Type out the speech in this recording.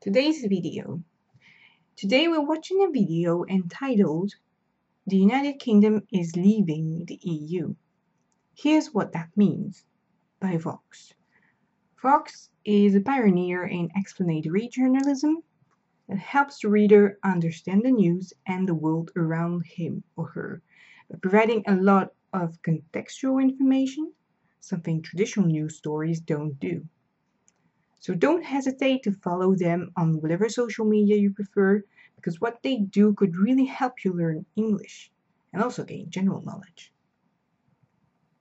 today's video. Today we're watching a video entitled The United Kingdom is Leaving the EU. Here's what that means by Vox. Vox is a pioneer in explanatory journalism that helps the reader understand the news and the world around him or her by providing a lot of contextual information, something traditional news stories don't do. So don't hesitate to follow them on whatever social media you prefer, because what they do could really help you learn English and also gain general knowledge.